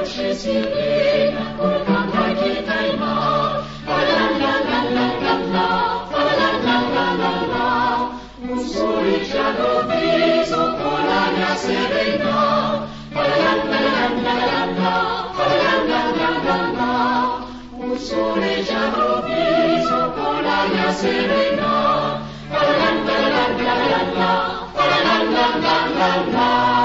是心里不赶快去开吗？啦啦啦啦啦啦啦，啦啦啦啦啦啦，un sorriso viso con la mia serena， 啦啦啦啦啦啦啦， 啦啦啦啦啦，un sorriso viso con la mia serena， 啦啦啦啦啦啦， 啦啦啦啦啦啦。